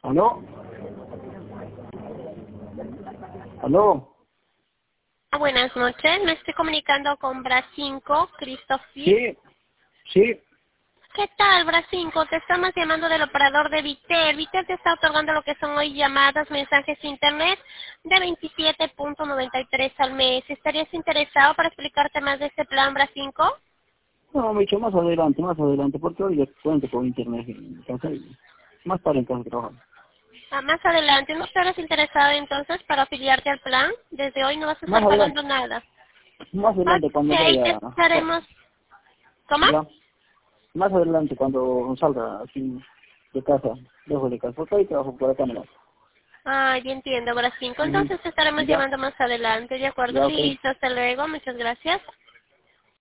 ¿Aló? ¿Aló? Buenas noches, me estoy comunicando con Bra5, Christopher. Sí, sí. ¿Qué tal, Bra5? Te estamos llamando del operador de Vitel. Vitel te está otorgando lo que son hoy llamadas, mensajes internet de 27.93 al mes. ¿Estarías interesado para explicarte más de este plan, Bra5? No, me he dicho más adelante, porque hoy ya cuento con internet en casa y más para en casa de trabajar. Más adelante, ¿no estarás interesado entonces para afiliarte al plan? Desde hoy no vas a Más estar adelante, pagando nada. más adelante Ok, cuando te vaya, estaremos... ¿Cómo? ya, más adelante cuando salga así de casa, lejos de casa, porque ahí trabajo por acá nomás. Ah, ya entiendo, Bra5. Ujú. Entonces te estaremos Ya, llamando más adelante, ¿de acuerdo? ya, ok. Listo, hasta luego, muchas gracias.